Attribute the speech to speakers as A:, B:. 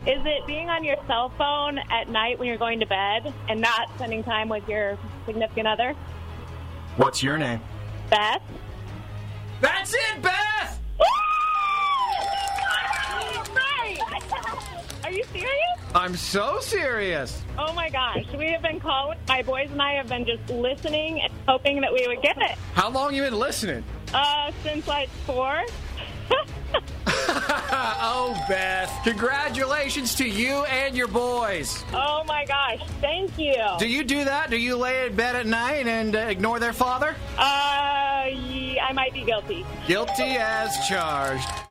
A: Is it being on your cell phone at night when you're going to bed and not spending time with your significant other?
B: What's your name?
A: Beth?
B: That's it, Beth!
A: Are you serious?
B: I'm so serious.
A: Oh my gosh, we have been calling. My boys and I have been just listening and hoping that we would get it.
B: How long you been listening?
A: Since like 4.
B: Oh, Beth. Congratulations to you and your boys.
A: Oh my gosh, thank you.
B: Do you do that? Do you lay in bed at night and ignore their father?
A: I might be guilty.
B: Guilty as charged.